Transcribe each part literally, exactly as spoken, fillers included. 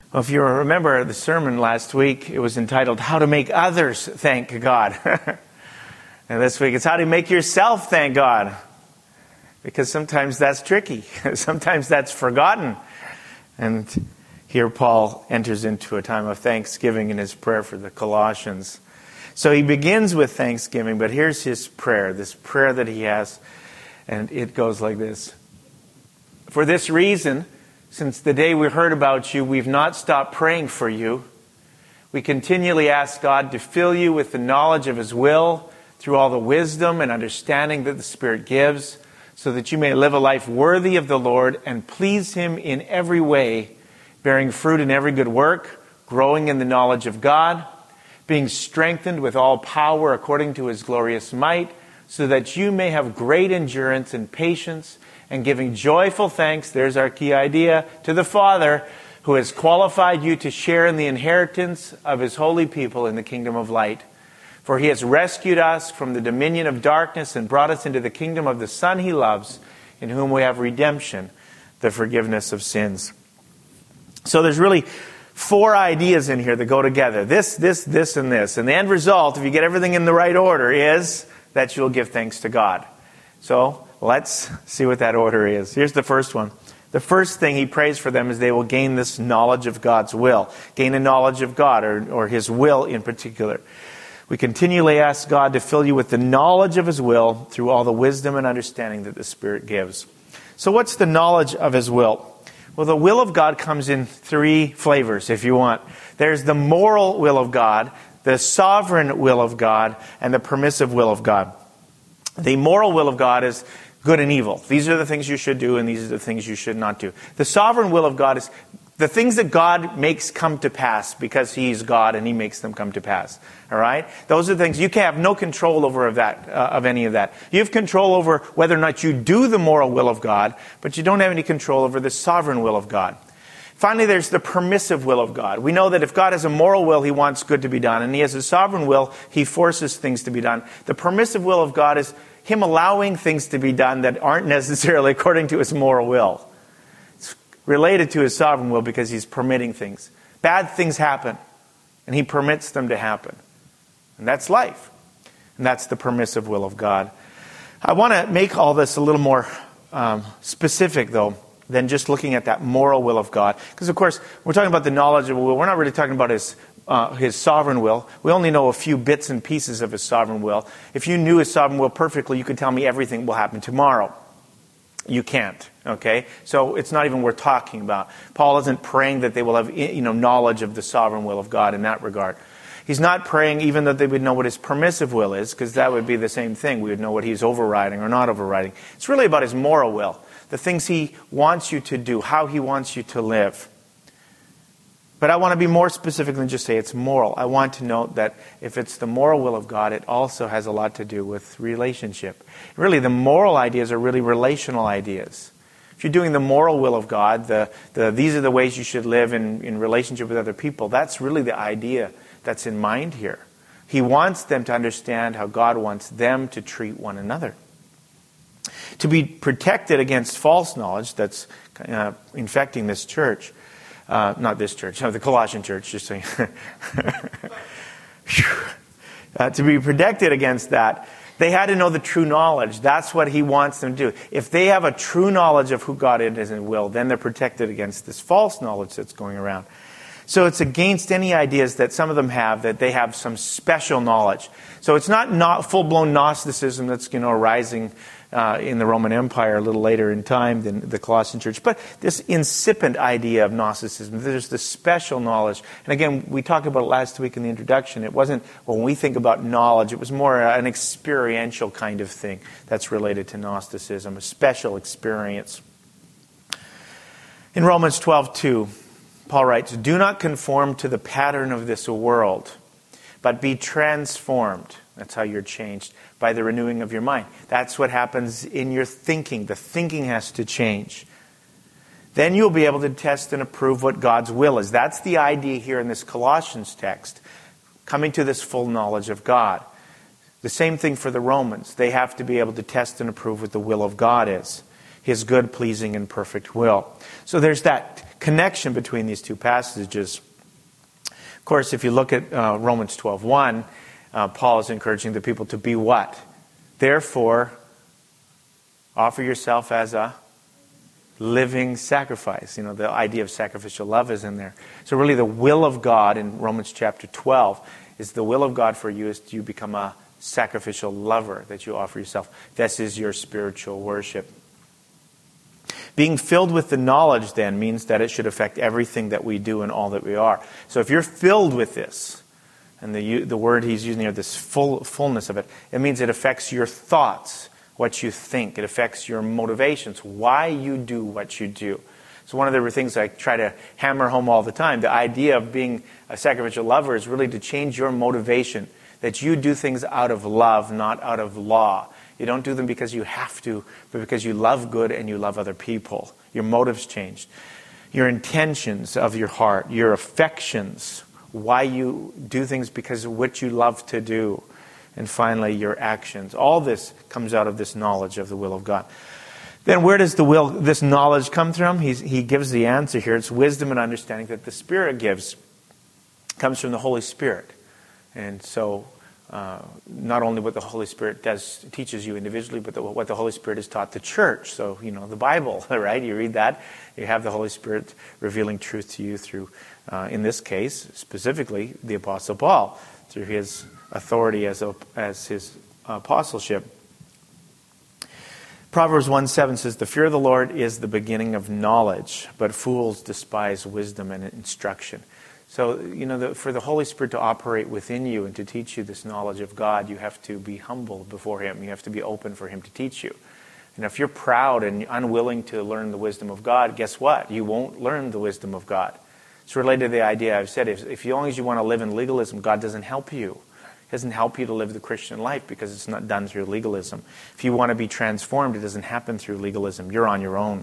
Well, if you remember the sermon last week, it was entitled, How to Make Others Thank God. And this week, it's how to make yourself thank God. Because sometimes that's tricky. Sometimes that's forgotten. And here Paul enters into a time of thanksgiving in his prayer for the Colossians. So he begins with thanksgiving, but here's his prayer, this prayer that he has. And it goes like this. For this reason, since the day we heard about you, we've not stopped praying for you. We continually ask God to fill you with the knowledge of His will through all the wisdom and understanding that the Spirit gives, so that you may live a life worthy of the Lord and please Him in every way, bearing fruit in every good work, growing in the knowledge of God, being strengthened with all power according to His glorious might, so that you may have great endurance and patience, and giving joyful thanks, there's our key idea, to the Father, who has qualified you to share in the inheritance of His holy people in the kingdom of light. For He has rescued us from the dominion of darkness and brought us into the kingdom of the Son He loves, in whom we have redemption, the forgiveness of sins. So there's really four ideas in here that go together. This, this, this, and this. And the end result, if you get everything in the right order, is that you'll give thanks to God. So let's see what that order is. Here's the first one. The first thing he prays for them is they will gain this knowledge of God's will. Gain a knowledge of God, or, or His will in particular. We continually ask God to fill you with the knowledge of His will through all the wisdom and understanding that the Spirit gives. So what's the knowledge of His will? Well, the will of God comes in three flavors, if you want. There's the moral will of God, the sovereign will of God, and the permissive will of God. The moral will of God is good and evil. These are the things you should do, and these are the things you should not do. The sovereign will of God is the things that God makes come to pass because He's God and He makes them come to pass. All right? Those are the things you can have no control over of that, uh, of any of that. You have control over whether or not you do the moral will of God, but you don't have any control over the sovereign will of God. Finally, there's the permissive will of God. We know that if God has a moral will, He wants good to be done. And He has a sovereign will, He forces things to be done. The permissive will of God is Him allowing things to be done that aren't necessarily according to His moral will. It's related to His sovereign will because He's permitting things. Bad things happen, and He permits them to happen. And that's life. And that's the permissive will of God. I want to make all this a little more um, specific, though, than just looking at that moral will of God. Because, of course, we're talking about the knowledge of the will. We're not really talking about His uh, His sovereign will. We only know a few bits and pieces of His sovereign will. If you knew His sovereign will perfectly, you could tell me everything will happen tomorrow. You can't, okay? So it's not even worth talking about. Paul isn't praying that they will have, you know, knowledge of the sovereign will of God in that regard. He's not praying even that they would know what His permissive will is, because that would be the same thing. We would know what He's overriding or not overriding. It's really about His moral will. The things He wants you to do, how He wants you to live. But I want to be more specific than just say it's moral. I want to note that if it's the moral will of God, it also has a lot to do with relationship. Really, the moral ideas are really relational ideas. If you're doing the moral will of God, the, the these are the ways you should live in, in relationship with other people, that's really the idea that's in mind here. He wants them to understand how God wants them to treat one another. To be protected against false knowledge that's uh, infecting this church. Uh, not this church, no, the Colossian church, just saying. uh, to be protected against that, they had to know the true knowledge. That's what He wants them to do. If they have a true knowledge of who God is and will, then they're protected against this false knowledge that's going around. So it's against any ideas that some of them have that they have some special knowledge. So it's not, not full-blown Gnosticism that's, you know, arising uh, in the Roman Empire a little later in time than the Colossian church, but this incipient idea of Gnosticism. There's this special knowledge. And again, we talked about it last week in the introduction. It wasn't, when we think about knowledge, it was more an experiential kind of thing that's related to Gnosticism, a special experience. In Romans twelve two, Paul writes, "Do not conform to the pattern of this world, but be transformed." That's how you're changed, by the renewing of your mind. That's what happens in your thinking. The thinking has to change. Then you'll be able to test and approve what God's will is. That's the idea here in this Colossians text, coming to this full knowledge of God. The same thing for the Romans. They have to be able to test and approve what the will of God is. his good, pleasing, and perfect will. So there's that connection between these two passages. Of course, if you look at uh, Romans twelve one, uh, Paul is encouraging the people to be what? Therefore, offer yourself as a living sacrifice. You know, the idea of sacrificial love is in there. So really the will of God in Romans chapter twelve is the will of God for you is you become a sacrificial lover, that you offer yourself. This is your spiritual worship. Being filled with the knowledge then means that it should affect everything that we do and all that we are. So if you're filled with this, and the the word he's using here, this full fullness of it, it means it affects your thoughts, what you think. It affects your motivations, why you do what you do. So one of the things I try to hammer home all the time, the idea of being a sacrificial lover is really to change your motivation, that you do things out of love, not out of law. You don't do them because you have to, but because you love good and you love other people. Your motives changed. Your intentions of your heart, your affections, why you do things because of what you love to do. And finally, your actions. All this comes out of this knowledge of the will of God. Then where does the will, this knowledge come from? He's, he gives the answer here. It's wisdom and understanding that the Spirit gives. It comes from the Holy Spirit. And so uh, not only what the Holy Spirit does teaches you individually, but the, what the Holy Spirit has taught the church. So, you know, the Bible, right? You read that. You have the Holy Spirit revealing truth to you through, uh, in this case, specifically, the Apostle Paul, through his authority as, a, as his apostleship. Proverbs one seven says, the fear of the Lord is the beginning of knowledge, but fools despise wisdom and instruction. So, you know, the, for the Holy Spirit to operate within you and to teach you this knowledge of God, you have to be humble before Him. You have to be open for Him to teach you. And if you're proud and unwilling to learn the wisdom of God, guess what? You won't learn the wisdom of God. It's related to the idea I've said, if, if as long as you want to live in legalism, God doesn't help you. It doesn't help you to live the Christian life because it's not done through legalism. If you want to be transformed, it doesn't happen through legalism. You're on your own.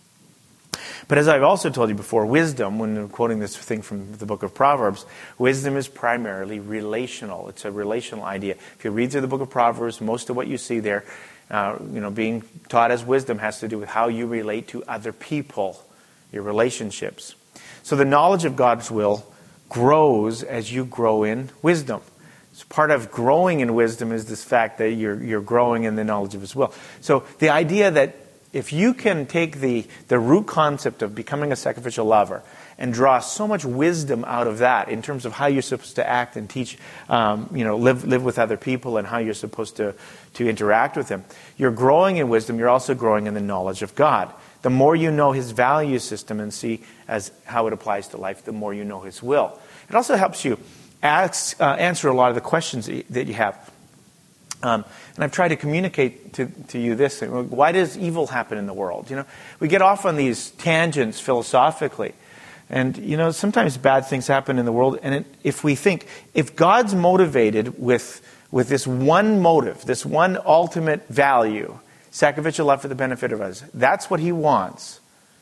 But as I've also told you before, wisdom, when I'm quoting this thing from the book of Proverbs, wisdom is primarily relational. It's a relational idea. If you read through the book of Proverbs, most of what you see there, uh, you know, being taught as wisdom has to do with how you relate to other people, your relationships. So the knowledge of God's will grows as you grow in wisdom. So part of growing in wisdom is this fact that you're you're growing in the knowledge of His will. So the idea that if you can take the, the root concept of becoming a sacrificial lover and draw so much wisdom out of that in terms of how you're supposed to act and teach, um, you know, live live with other people and how you're supposed to, to interact with them, you're growing in wisdom, you're also growing in the knowledge of God. The more you know His value system and see as how it applies to life, the more you know His will. It also helps you ask, uh, answer a lot of the questions that you have. Um, and I've tried to communicate to, to you this. Why does evil happen in the world? You know, we get off on these tangents philosophically. And, you know, sometimes bad things happen in the world. And it, if we think, if God's motivated with, with this one motive, this one ultimate value, sacrificial love for the benefit of others, that's what He wants.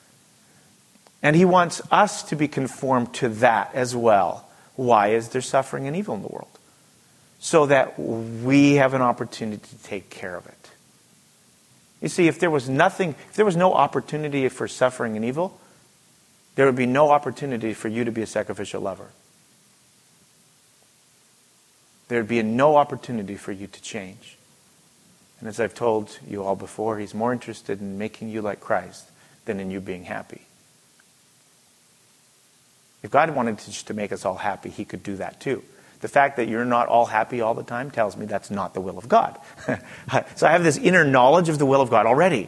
And He wants us to be conformed to that as well. Why is there suffering and evil in the world? So that we have an opportunity to take care of it. You see, if there was nothing, if there was no opportunity for suffering and evil, there would be no opportunity for you to be a sacrificial lover. There would be no opportunity for you to change. And as I've told you all before, He's more interested in making you like Christ than in you being happy. If God wanted to, just to make us all happy, He could do that too. The fact that you're not all happy all the time tells me that's not the will of God. So I have this inner knowledge of the will of God already.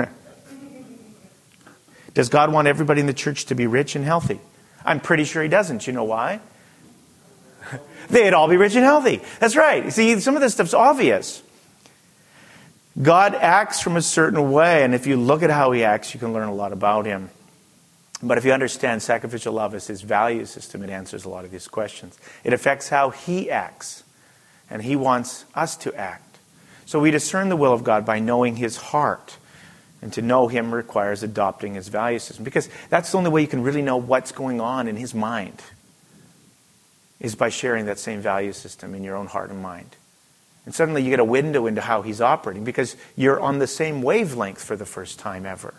Does God want everybody in the church to be rich and healthy? I'm pretty sure He doesn't. You know why? They'd all be rich and healthy. That's right. See, some of this stuff's obvious. God acts from a certain way, and if you look at how He acts, you can learn a lot about Him. But if you understand sacrificial love as His value system, it answers a lot of these questions. It affects how He acts. And He wants us to act. So we discern the will of God by knowing His heart. And to know Him requires adopting His value system. Because that's the only way you can really know what's going on in His mind. Is by sharing that same value system in your own heart and mind. And suddenly you get a window into how he's operating because you're on the same wavelength for the first time ever.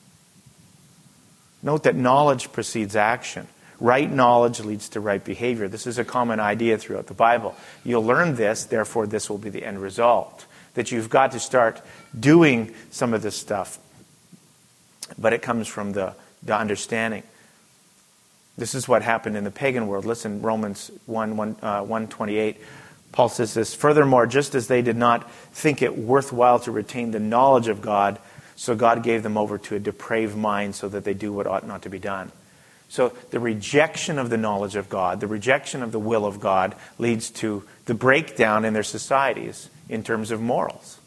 Note that knowledge precedes action. Right knowledge leads to right behavior. This is a common idea throughout the Bible. You'll learn this, therefore this will be the end result. That you've got to start doing some of this stuff. But it comes from the, the understanding. This is what happened in the pagan world. Listen, Romans one twenty-eight. Paul says this, furthermore, just as they did not think it worthwhile to retain the knowledge of God, so God gave them over to a depraved mind so that they do what ought not to be done. So the rejection of the knowledge of God, the rejection of the will of God, leads to the breakdown in their societies in terms of morals.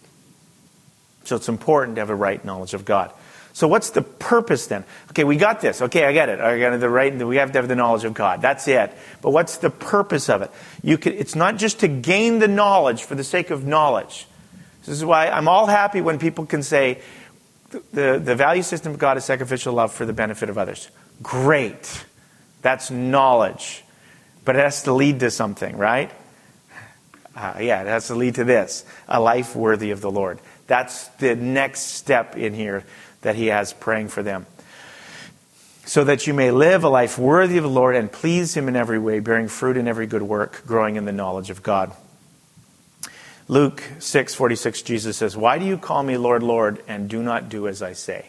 So it's important to have a right knowledge of God. So what's the purpose then? Okay, we got this. Okay, I get it. I got the right. We have to have the knowledge of God. That's it. But what's the purpose of it? You can, it's not just to gain the knowledge for the sake of knowledge. This is why I'm all happy when people can say the, the value system of God is sacrificial love for the benefit of others. Great. That's knowledge. But it has to lead to something, right? Uh, yeah, it has to lead to this. A life worthy of the Lord. That's the next step in here that he has praying for them. So that you may live a life worthy of the Lord and please him in every way, bearing fruit in every good work, growing in the knowledge of God. Luke six forty-six, Jesus says, why do you call me Lord, Lord, and do not do as I say?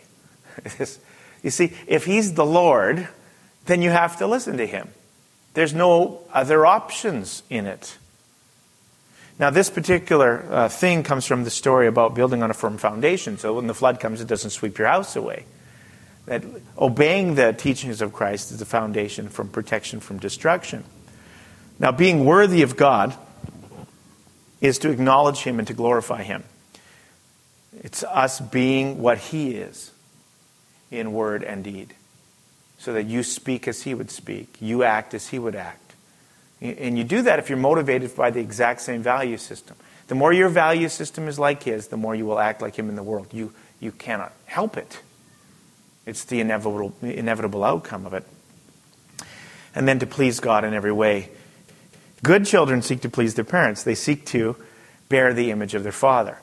You see, if he's the Lord, then you have to listen to him. There's no other options in it. Now, this particular uh, thing comes from the story about building on a firm foundation. So when the flood comes, it doesn't sweep your house away. That obeying the teachings of Christ is the foundation from protection from destruction. Now, being worthy of God is to acknowledge him and to glorify him. It's us being what he is in word and deed. So that you speak as he would speak. You act as he would act. And you do that if you're motivated by the exact same value system. The more your value system is like his, the more you will act like him in the world. You you cannot help it. It's the inevitable inevitable outcome of it. And then to please God in every way. Good children seek to please their parents. They seek to bear the image of their father.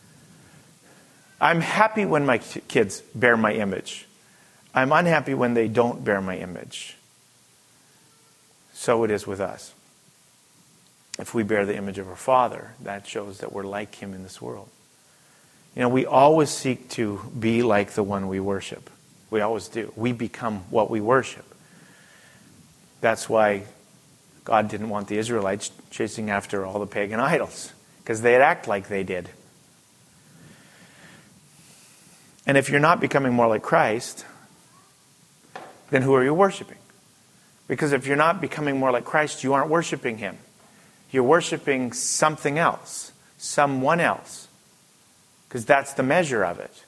I'm happy when my kids bear my image. I'm unhappy when they don't bear my image. So it is with us. If we bear the image of our Father, that shows that we're like him in this world. You know, we always seek to be like the one we worship. We always do. We become what we worship. That's why God didn't want the Israelites chasing after all the pagan idols, because they'd act like they did. And if you're not becoming more like Christ, then who are you worshiping? Because if you're not becoming more like Christ, you aren't worshiping him. You're worshiping something else, someone else. Because that's the measure of it.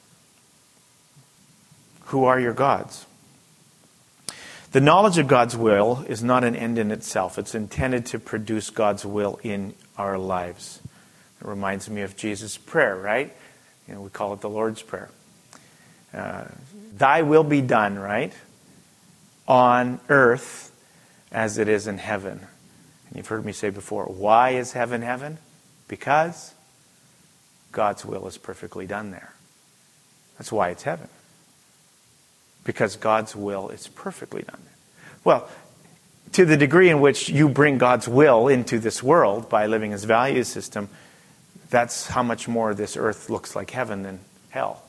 Who are your gods? The knowledge of God's will is not an end in itself. It's intended to produce God's will in our lives. It reminds me of Jesus' prayer, right? You know, we call it the Lord's Prayer. Uh, Thy will be done, right? On earth as it is in heaven. And you've heard me say before, why is heaven heaven? Because God's will is perfectly done there. That's why it's heaven. Because God's will is perfectly done there. Well, to the degree in which you bring God's will into this world by living his value system, that's how much more this earth looks like heaven than hell.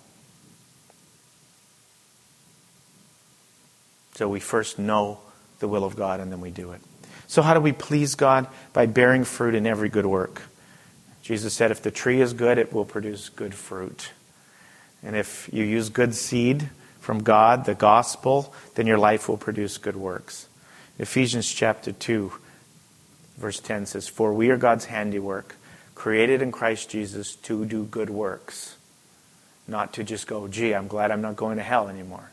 So we first know the will of God and then we do it. So how do we please God? By bearing fruit in every good work. Jesus said if the tree is good, it will produce good fruit. And if you use good seed from God, the gospel, then your life will produce good works. Ephesians chapter two, verse ten says, for we are God's handiwork, created in Christ Jesus to do good works. Not to just go, gee, I'm glad I'm not going to hell anymore.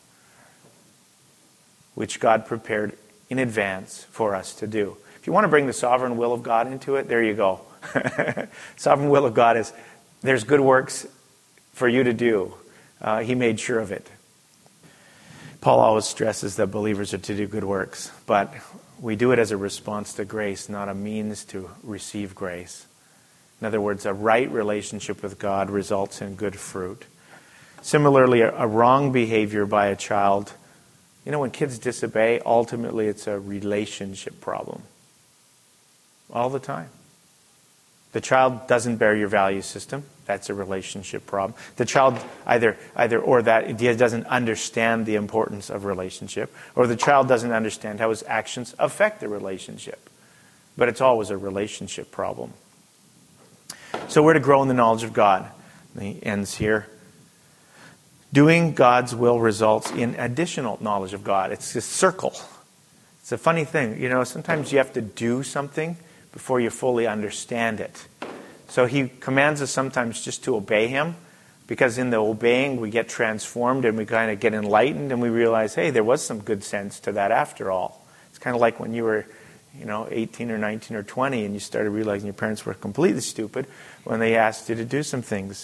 Which God prepared in advance for us to do. If you want to bring the sovereign will of God into it, there you go. Sovereign will of God is, there's good works for you to do. Uh, he made sure of it. Paul always stresses that believers are to do good works, but we do it as a response to grace, not a means to receive grace. In other words, a right relationship with God results in good fruit. Similarly, a, a wrong behavior by a child, you know, when kids disobey, ultimately it's a relationship problem. All the time. The child doesn't bear your value system. That's a relationship problem. The child either, either or that idea doesn't understand the importance of relationship, or the child doesn't understand how his actions affect the relationship. But it's always a relationship problem. So we're to grow in the knowledge of God. And he ends here. Doing God's will results in additional knowledge of God. It's a circle. It's a funny thing. You know, sometimes you have to do something before you fully understand it. So he commands us sometimes just to obey him, because in the obeying we get transformed and we kind of get enlightened and we realize, hey, there was some good sense to that after all. It's kind of like when you were, you know, eighteen or nineteen or twenty and you started realizing your parents were completely stupid when they asked you to do some things.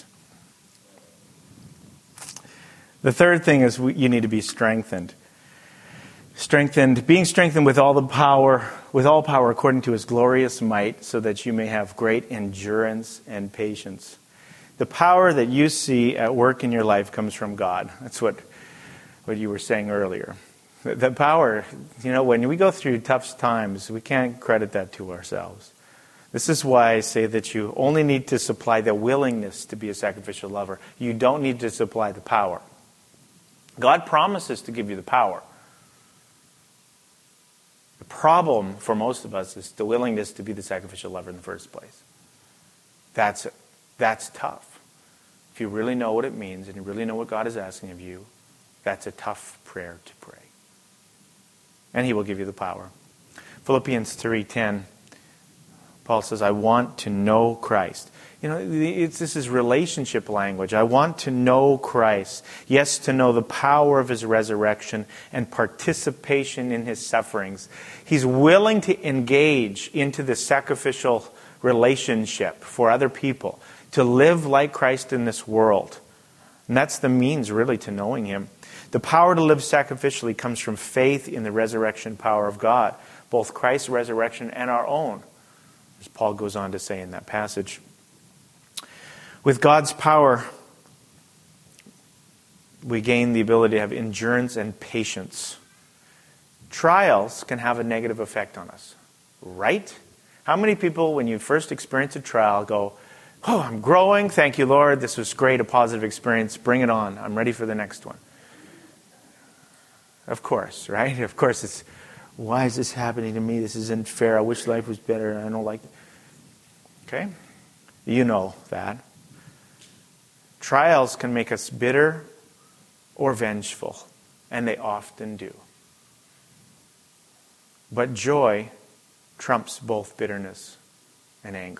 The third thing is we, you need to be strengthened. Strengthened, being strengthened with all the power, with all power according to his glorious might, so that you may have great endurance and patience. The power that you see at work in your life comes from God. That's what, what you were saying earlier. The, the power, you know, when we go through tough times, we can't credit that to ourselves. This is why I say that you only need to supply the willingness to be a sacrificial lover. You don't need to supply the power. God promises to give you the power. The problem for most of us is the willingness to be the sacrificial lover in the first place. That's that's tough. If you really know what it means and you really know what God is asking of you, that's a tough prayer to pray. And he will give you the power. Philippians three ten, Paul says, I want to know Christ. You know, it's, this is relationship language. I want to know Christ. Yes, to know the power of his resurrection and participation in his sufferings. He's willing to engage into the sacrificial relationship for other people, to live like Christ in this world. And that's the means, really, to knowing him. The power to live sacrificially comes from faith in the resurrection power of God, both Christ's resurrection and our own, as Paul goes on to say in that passage. With God's power, we gain the ability to have endurance and patience. Trials can have a negative effect on us, right? How many people, when you first experience a trial, go, oh, I'm growing, thank you, Lord, this was great, a positive experience, bring it on, I'm ready for the next one. Of course, right? Of course, it's, why is this happening to me? This isn't fair, I wish life was better, I don't like it. Okay? You know that. Trials can make us bitter or vengeful, and they often do. But joy trumps both bitterness and anger.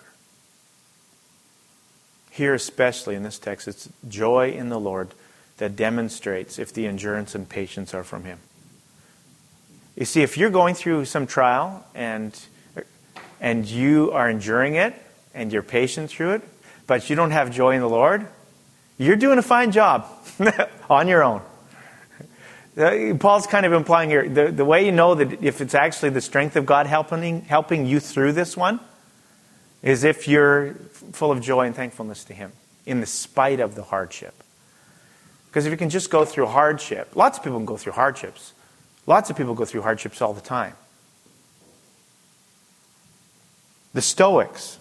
Here especially in this text, it's joy in the Lord that demonstrates if the endurance and patience are from him. You see, if you're going through some trial and, and you are enduring it and you're patient through it, but you don't have joy in the Lord, you're doing a fine job on your own. Paul's kind of implying here, the, the way you know that if it's actually the strength of God helping, helping you through this one is if you're full of joy and thankfulness to him in the spite of the hardship. Because if you can just go through hardship, lots of people can go through hardships. Lots of people go through hardships all the time. The Stoics,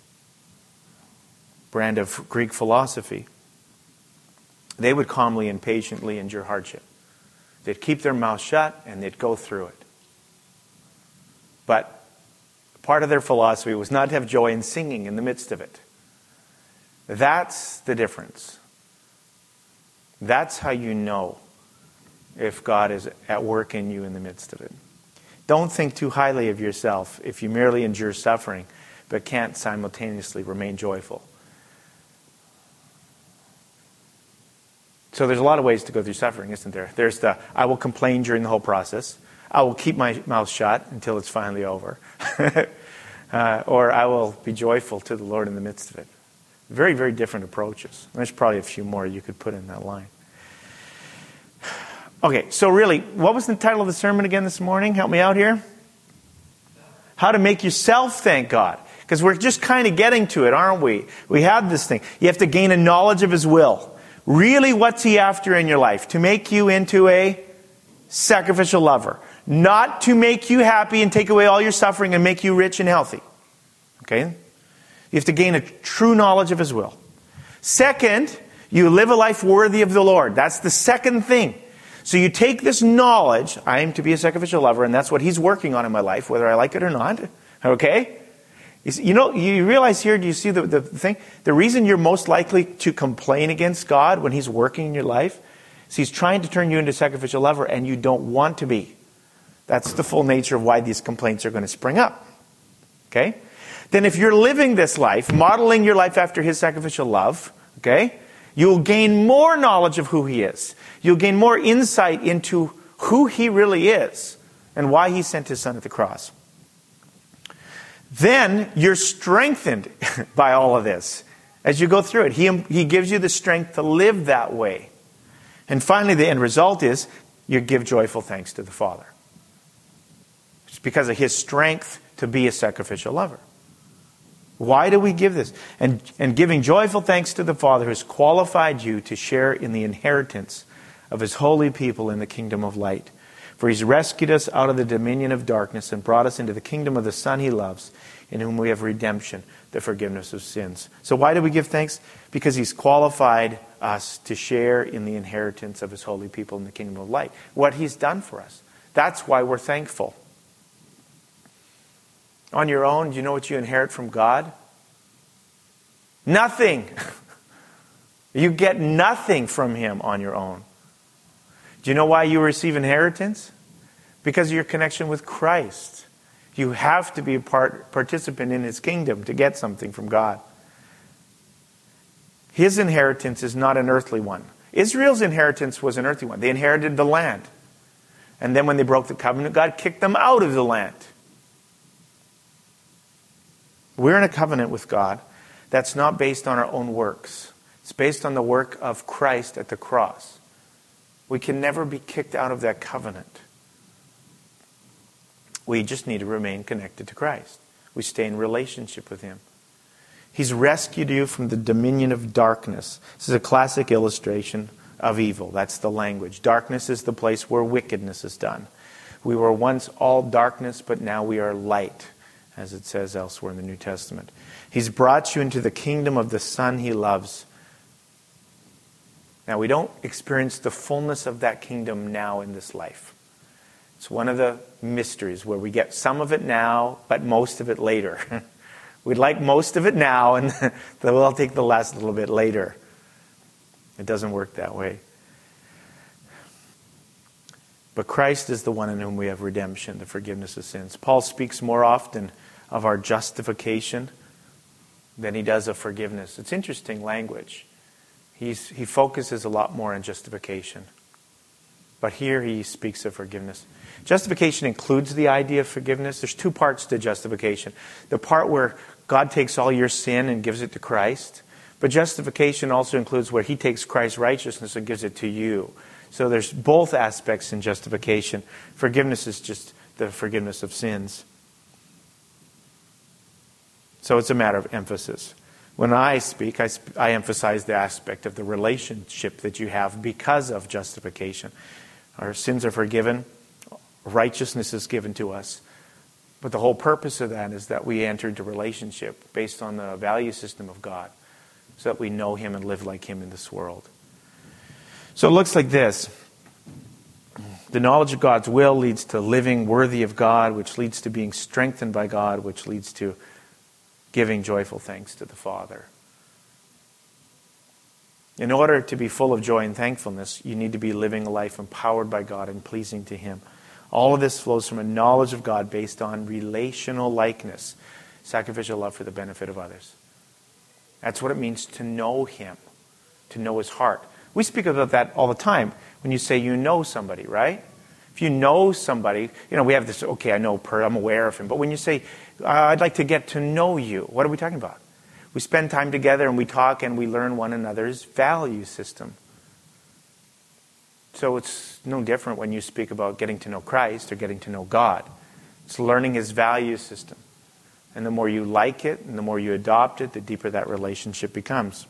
brand of Greek philosophy, they would calmly and patiently endure hardship. They'd keep their mouth shut and they'd go through it. But part of their philosophy was not to have joy in singing in the midst of it. That's the difference. That's how you know if God is at work in you in the midst of it. Don't think too highly of yourself if you merely endure suffering but can't simultaneously remain joyful. So there's a lot of ways to go through suffering, isn't there? There's the, I will complain during the whole process. I will keep my mouth shut until it's finally over. uh, or I will be joyful to the Lord in the midst of it. Very, very different approaches. There's probably a few more you could put in that line. Okay, so really, what was the title of the sermon again this morning? Help me out here. How to make yourself thank God. Because we're just kind of getting to it, aren't we? We have this thing. You have to gain a knowledge of His will. Really, what's He after in your life? To make you into a sacrificial lover. Not to make you happy and take away all your suffering and make you rich and healthy. Okay? You have to gain a true knowledge of His will. Second, you live a life worthy of the Lord. That's the second thing. So you take this knowledge, I am to be a sacrificial lover, and that's what He's working on in my life, whether I like it or not. Okay? You know, you realize here, do you see the, the thing? The reason you're most likely to complain against God when He's working in your life is He's trying to turn you into a sacrificial lover, and you don't want to be. That's the full nature of why these complaints are going to spring up. Okay? Then if you're living this life, modeling your life after His sacrificial love, okay, you'll gain more knowledge of who He is. You'll gain more insight into who He really is and why He sent His Son at the cross. Then you're strengthened by all of this as you go through it. He, he gives you the strength to live that way. And finally, the end result is you give joyful thanks to the Father. It's because of His strength to be a sacrificial lover. Why do we give this? And, and giving joyful thanks to the Father who has qualified you to share in the inheritance of His holy people in the kingdom of light. For He's rescued us out of the dominion of darkness and brought us into the kingdom of the Son He loves, in whom we have redemption, the forgiveness of sins. So why do we give thanks? Because He's qualified us to share in the inheritance of His holy people in the kingdom of light. What He's done for us. That's why we're thankful. On your own, do you know what you inherit from God? Nothing. You get nothing from Him on your own. Do you know why you receive inheritance? Because of your connection with Christ. You have to be a part, participant in His kingdom to get something from God. His inheritance is not an earthly one. Israel's inheritance was an earthly one. They inherited the land. And then when they broke the covenant, God kicked them out of the land. We're in a covenant with God that's not based on our own works. It's based on the work of Christ at the cross. We can never be kicked out of that covenant. We just need to remain connected to Christ. We stay in relationship with Him. He's rescued you from the dominion of darkness. This is a classic illustration of evil. That's the language. Darkness is the place where wickedness is done. We were once all darkness, but now we are light, as it says elsewhere in the New Testament. He's brought you into the kingdom of the Son He loves. Now, we don't experience the fullness of that kingdom now in this life. It's one of the mysteries where we get some of it now, but most of it later. We'd like most of it now, and we'll take the last little bit later. It doesn't work that way. But Christ is the one in whom we have redemption, the forgiveness of sins. Paul speaks more often of our justification than he does of forgiveness. It's interesting language. He's, he focuses a lot more on justification. But here he speaks of forgiveness. Justification includes the idea of forgiveness. There's two parts to justification. The part where God takes all your sin and gives it to Christ. But justification also includes where He takes Christ's righteousness and gives it to you. So there's both aspects in justification. Forgiveness is just the forgiveness of sins. So it's a matter of emphasis. When I speak, I, sp- I emphasize the aspect of the relationship that you have because of justification. Our sins are forgiven. Righteousness is given to us. But the whole purpose of that is that we enter into relationship based on the value system of God, so that we know Him and live like Him in this world. So it looks like this. The knowledge of God's will leads to living worthy of God, which leads to being strengthened by God, which leads to giving joyful thanks to the Father. In order to be full of joy and thankfulness, you need to be living a life empowered by God and pleasing to Him. All of this flows from a knowledge of God based on relational likeness, sacrificial love for the benefit of others. That's what it means to know Him, to know His heart. We speak about that all the time when you say you know somebody, right? If you know somebody, you know, we have this, okay, I know Per, I'm aware of him. But when you say, uh, I'd like to get to know you, what are we talking about? We spend time together and we talk and we learn one another's value system. So it's no different when you speak about getting to know Christ or getting to know God. It's learning His value system. And the more you like it and the more you adopt it, the deeper that relationship becomes.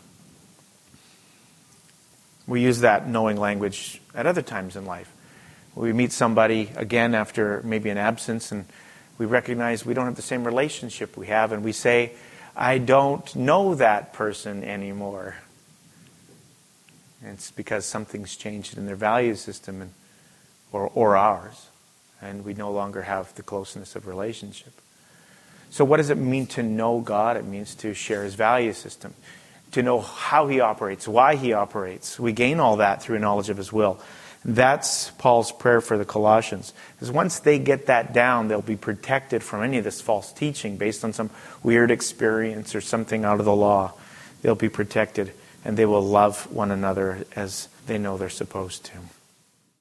We use that knowing language at other times in life. We meet somebody again after maybe an absence and we recognize we don't have the same relationship we have, and we say, I don't know that person anymore. And it's because something's changed in their value system and, or, or ours, and we no longer have the closeness of relationship. So what does it mean to know God? It means to share His value system, to know how He operates, why He operates. We gain all that through a knowledge of His will. That's Paul's prayer for the Colossians. Because once they get that down, they'll be protected from any of this false teaching based on some weird experience or something out of the law. They'll be protected, and they will love one another as they know they're supposed to.